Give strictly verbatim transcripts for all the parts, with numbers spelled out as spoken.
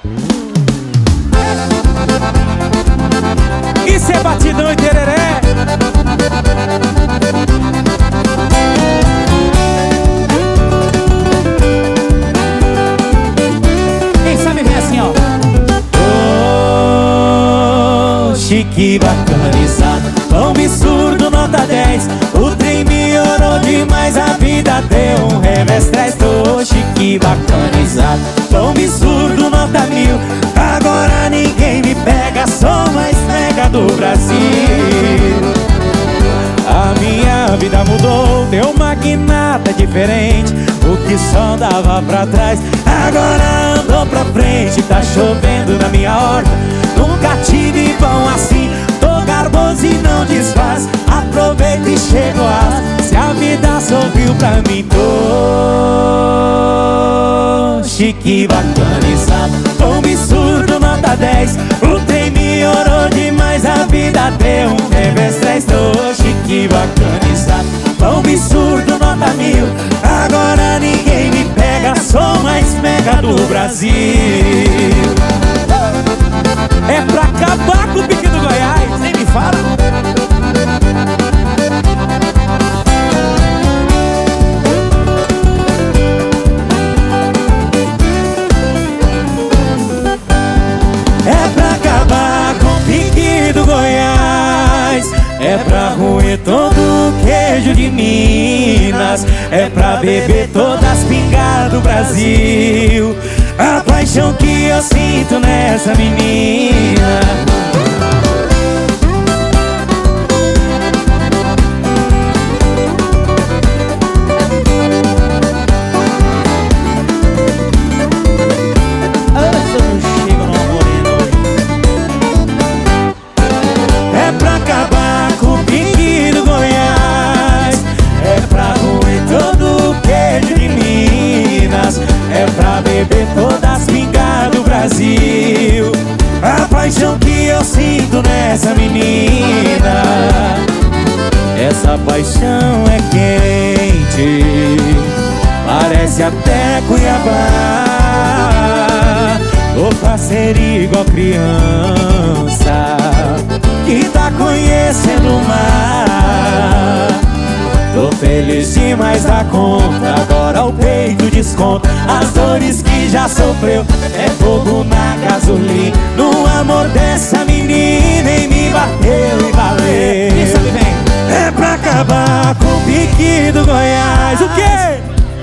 Isso é batidão e tereré. Quem sabe vem assim, ó. Oxi, que bacanizado, tão absurdo, nota dez. O trem melhorou demais, a vida deu um revés. Oxi, que bacanizado, tão absurdo, nota mil. Agora ninguém me pega, sou mais mega do Brasil. A minha vida mudou, deu uma guinada diferente. O que só dava pra trás, agora andou pra frente. Tá chovendo na minha horta, nunca tive pão assim. Tô garboso e não desfaz, aproveita e chega o ar. Se a vida sorriu pra mim, tô chique, bacanizado, tô absurdo, nota dez. O trem melhorou demais, a vida deu um revés. Tô chique, bacanizado, tô absurdo, nota mil. Agora ninguém me pega, sou mais mega do Brasil. É pra acabar com o pique do Goiás, nem me fala. É pra acabar com o pique do Goiás, é pra roer todo o queijo de Minas, é pra beber todas as pingas do Brasil. A paixão que eu sinto nessa menina. É pra acabar com o pique do Goiás, é pra roer todo o queijo de Minas, é pra beber todas as pingas do Brasil. A paixão que eu sinto nessa menina, essa paixão é quente, parece até Cuiabá. Tô parceiro igual criança que tá conhecendo o mar. Tô feliz demais da conta, agora o peito desconta as dores que já sofreu. É fogo na gasolina, no amor dessa menina, e me bateu e valeu. É pra acabar com o pique do Goiás. O quê?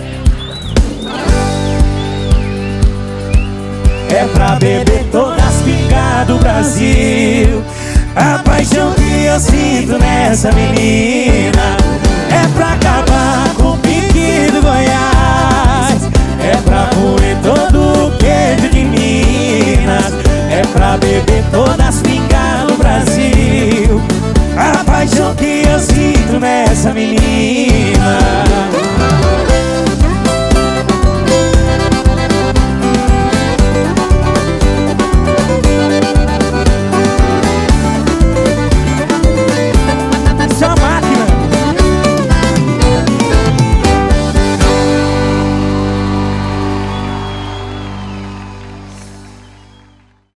É pra beber todas as pingas do Brasil. A paixão que eu sinto nessa menina, é pra acabar com o pique do Goiás, é pra roer todo o queijo de Minas, é pra beber todas as pingas do Brasil. A paixão que eu sinto nessa menina.